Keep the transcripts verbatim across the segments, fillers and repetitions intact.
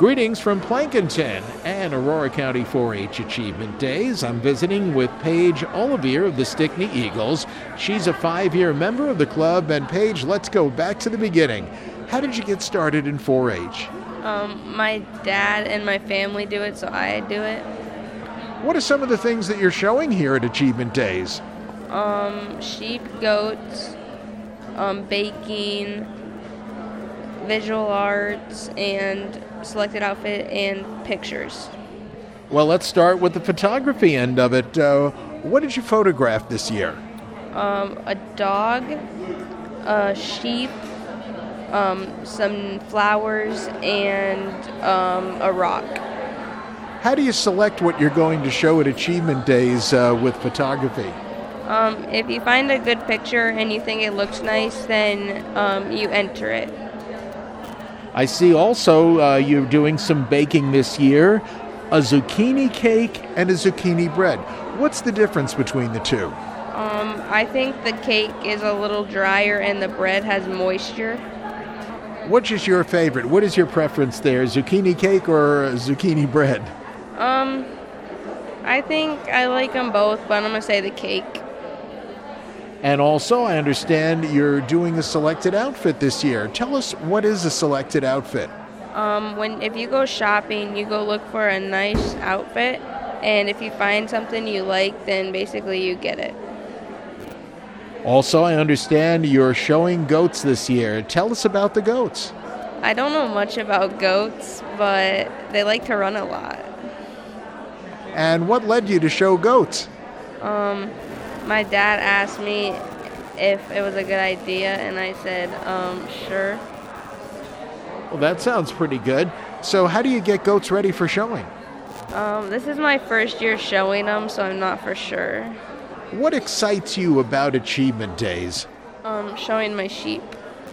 Greetings from Plankinton and Aurora County four H Achievement Days. I'm visiting with Paige Olivier of the Stickney Eagles. She's a five-year member of the club. And Paige, let's go back to the beginning. How did you get started in four H? Um, my dad and my family do it, so I do it. What are some of the things that you're showing here at Achievement Days? Um, sheep, goats, um, baking, visual arts, and selected outfit and pictures. Well, let's start with the photography end of it. Uh, what did you photograph this year? Um, a dog, a sheep, um, some flowers, and um, a rock. How do you select what you're going to show at Achievement Days uh, with photography? Um, if you find a good picture and you think it looks nice, then um, you enter it. I see also uh, you're doing some baking this year, a zucchini cake and a zucchini bread. What's the difference between the two? Um, I think the cake is a little drier and the bread has moisture. Which is your favorite? What is your preference there, zucchini cake or zucchini bread? Um, I think I like them both, but I'm going to say the cake. And also, I understand you're doing a selected outfit this year. Tell us, what is a selected outfit? Um, when if you go shopping, you go look for a nice outfit, and if you find something you like, then basically you get it. Also, I understand you're showing goats this year. Tell us about the goats. I don't know much about goats, but they like to run a lot. And what led you to show goats? Um... My dad asked me if it was a good idea, and I said, um, sure. Well, that sounds pretty good. So how do you get goats ready for showing? Um, this is my first year showing them, so I'm not for sure. What excites you about Achievement Days? Um, showing my sheep.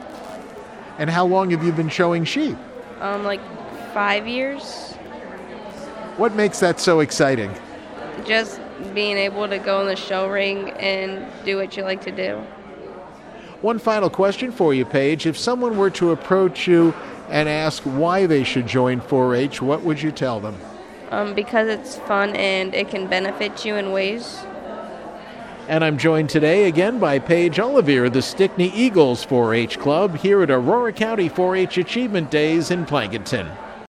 And how long have you been showing sheep? Um, like five years. What makes that so exciting? Just being able to go in the show ring and do what you like to do. One final question for you, Paige. If someone were to approach you and ask why they should join four H, what would you tell them? Um, because it's fun and it can benefit you in ways. And I'm joined today again by Paige Olivier of the Stickney Eagles four H Club here at Aurora County four H Achievement Days in Plankinton.